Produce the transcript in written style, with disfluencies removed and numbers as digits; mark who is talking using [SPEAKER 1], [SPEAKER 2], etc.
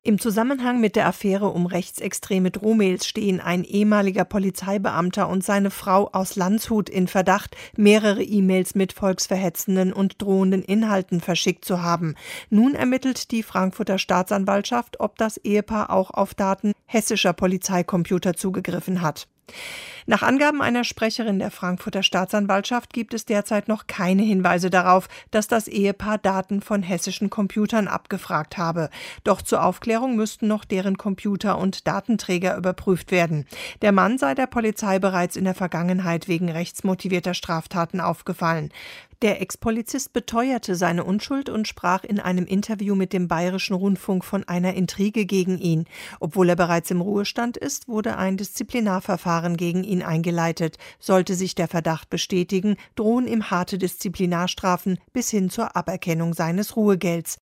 [SPEAKER 1] Im Zusammenhang mit der Affäre um rechtsextreme Drohmails stehen ein ehemaliger Polizeibeamter und seine Frau aus Landshut in Verdacht, mehrere E-Mails mit volksverhetzenden und drohenden Inhalten verschickt zu haben. Nun ermittelt die Frankfurter Staatsanwaltschaft, ob das Ehepaar auch auf Daten hessischer Polizeicomputer zugegriffen hat. Nach Angaben einer Sprecherin der Frankfurter Staatsanwaltschaft gibt es derzeit noch keine Hinweise darauf, dass das Ehepaar Daten von hessischen Computern abgefragt habe. Doch zur Aufklärung müssten noch deren Computer und Datenträger überprüft werden. Der Mann sei der Polizei bereits in der Vergangenheit wegen rechtsmotivierter Straftaten aufgefallen. Der Ex-Polizist beteuerte seine Unschuld und sprach in einem Interview mit dem Bayerischen Rundfunk von einer Intrige gegen ihn. Obwohl er bereits im Ruhestand ist, wurde ein Disziplinarverfahren gegen ihn eingeleitet. Sollte sich der Verdacht bestätigen, drohen ihm harte Disziplinarstrafen bis hin zur Aberkennung seines Ruhegelds.